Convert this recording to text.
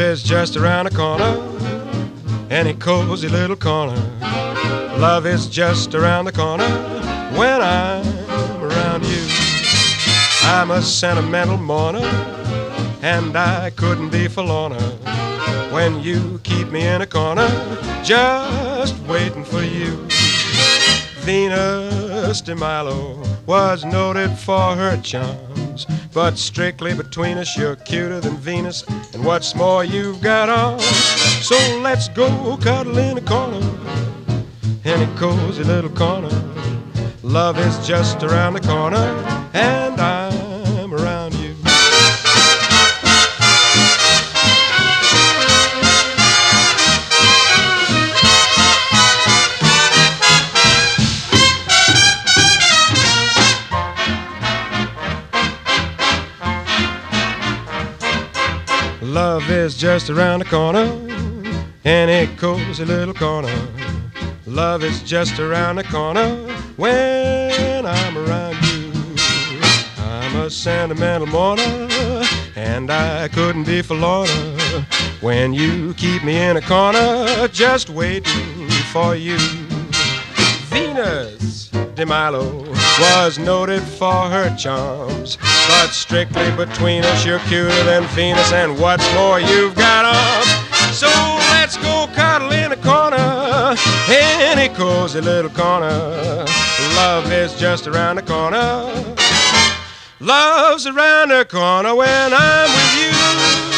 is just around the corner, any cozy little corner. Love is just around the corner when I'm around you. I'm a sentimental mourner, and I couldn't be forlorner when you keep me in a corner, just waiting for you. Venus de Milo was noted for her charms, but strictly between us, you're cuter than Venus, and what's more, you've got arms. So let's go cuddle in a corner, in a cozy little corner. Love is just around the corner, and I'm around you. Love is just around the corner, any cozy little corner. Love is just around the corner when I'm around you. I'm a sentimental mourner, and I couldn't be forlorner when you keep me in a corner, just waiting for you. Venus de Milo was noted for her charms, but strictly between us, you're cuter than Venus, and what's more, you've got arms. So let's go cuddle in a corner, any cozy little corner. Love is just around the corner. Love's around the corner when I'm with you.